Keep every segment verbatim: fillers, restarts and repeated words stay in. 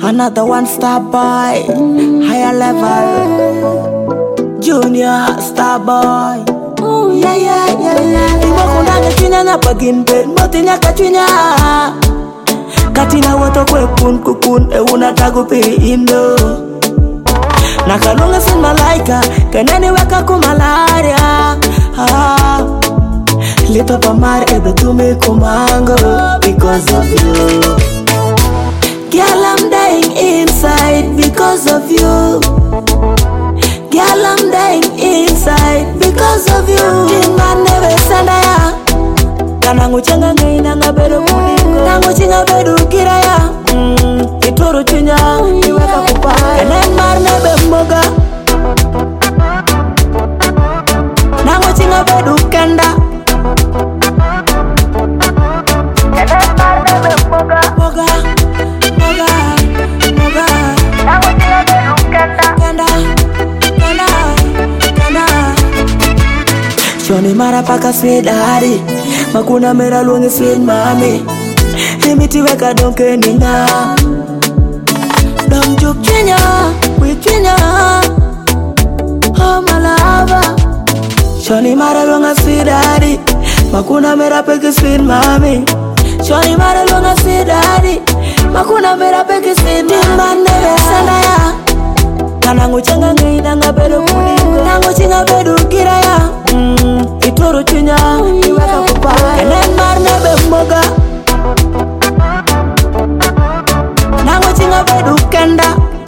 Another one star boy, higher level. Junior star boy. Ooh, yeah, yeah, yeah, yeah. Imo kunanga chunya na pagimbe, moti nyaka chunya. Katina woto kwe kun kukun, e unatagu piri indo. Nakalunga sin malaika, keneni weka kumalaria. Ah, lipa pamar ebe tumi kumango because of you. Girl, I'm dying inside because of you. Girl, I'm dying inside because of you. Jima nebe sanda ya Kanangu changa ngaina ngabedo kuningo Nangu chinga bedu kira ya mm, Ituru chunya Iweka kupaya Kenen mar nebe mboga Nangu chinga bedu kenda Kenen mar nebe mboga Mboga Mboga Mboga Nangu chinga bedu kenda Kenda Kenda Kenda Shoni mara paka sweet daddy Makuna mera luongi sweet mami Limiti weka donke ninga Dom juk chinya Wik chinya Oh my lover Shoni mara luonga sweet daddy Makuna mera peke sweet mami Shoni mara luonga sweet daddy Makuna mera peke sweet mami Dimba nebe sanda ya Kanangu changa ngaina ngabedo kuningo Nangu chinga bedu kira ya mm, Ituru chunya Iweka kupaya Kenen mar nebe mboga Nangu chinga bedu kenda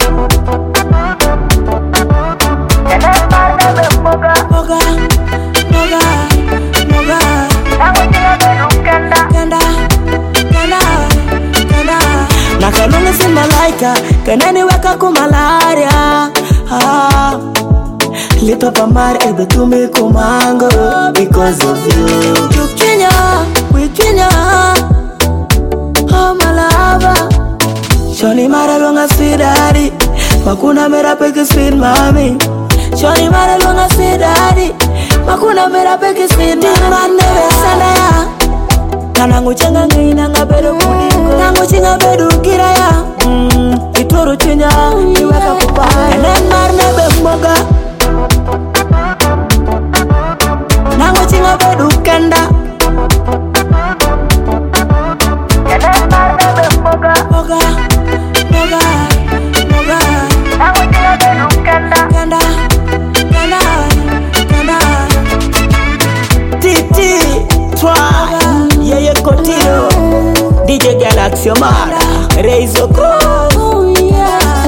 Kenen mar nebe mboga Mboga Mboga Mboga Nangu chinga bedu kenda Kenda Kenda Kenda Nakalunga sin malaika Keneni weka kumalaria Ah, lipa pamar ebe tumi kumango because of you. Juk chinya, wik chinya Oh my lover Shoni mara luonga sweet daddy Makuna mera peke sweet mami Shoni mara luonga sweet daddy Makuna mera peke sweet mami Dimba nebe sanda ya Kanangu changa ngaina ngabedo kuningo Nangu chinga bedu kira ya mm, Ituru chunya Iweka kupaya Kenen mar nebe mboga Nangu chinga bedu kenda Kenen mar nebe mboga Mboga Mboga Mboga Nangu chinga bedu kenda Kenda Kenda Kenda Titi Try Yeah yeah Kotiro D J Galaxy Omara Reizo Cross Oh yeah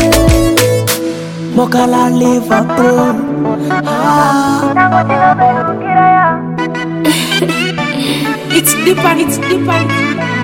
Mokala Liverpool ah. It's deeper, it's deeper.